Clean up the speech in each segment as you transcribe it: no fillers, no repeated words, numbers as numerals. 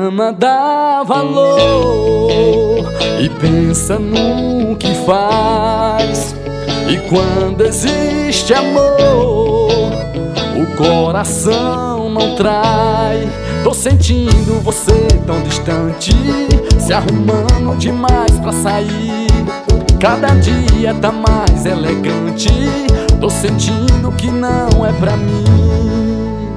ama, dá valor e pensa no que faz. E quando existe amor, o coração não trai. Tô sentindo você tão distante, se arrumando demais pra sair. Cada dia tá mais elegante, tô sentindo que não é pra mim.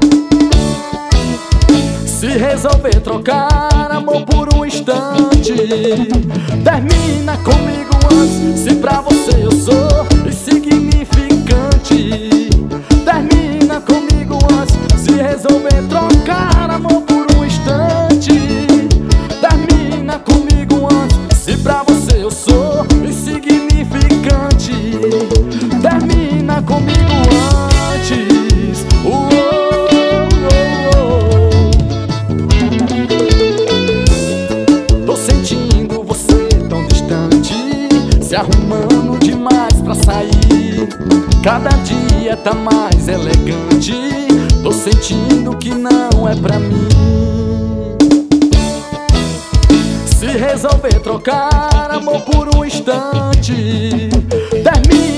Se resolver trocar amor por um instante, termina comigo antes, se pra você eu sou insignificante. Termina comigo antes, se resolver trocar amor por um instante. Termina comigo antes, se pra você eu sou insignificante. Termina comigo antes. Tô sentindo você tão distante, se arrumando demais pra sair. Cada dia tá mais elegante, tô sentindo que não é pra mim. Se resolver trocar amor por um instante, termina